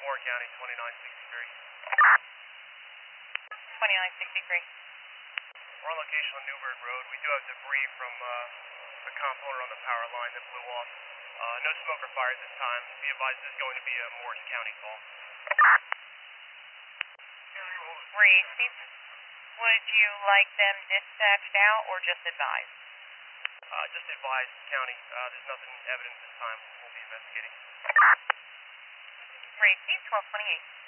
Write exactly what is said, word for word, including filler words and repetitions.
Moore County, twenty-nine sixty-three. twenty-nine sixty-three. We're on location on Newburgh Road. We do have debris from uh, a component on the power line that blew off. Uh, no smoke or fire at this time. Be advised this is going to be a Morris County call. Received. Would you like them dispatched out or just advised? Uh, just advised, County. Uh, there's nothing evident at this time. We'll be investigating. Received twelve twenty-eight.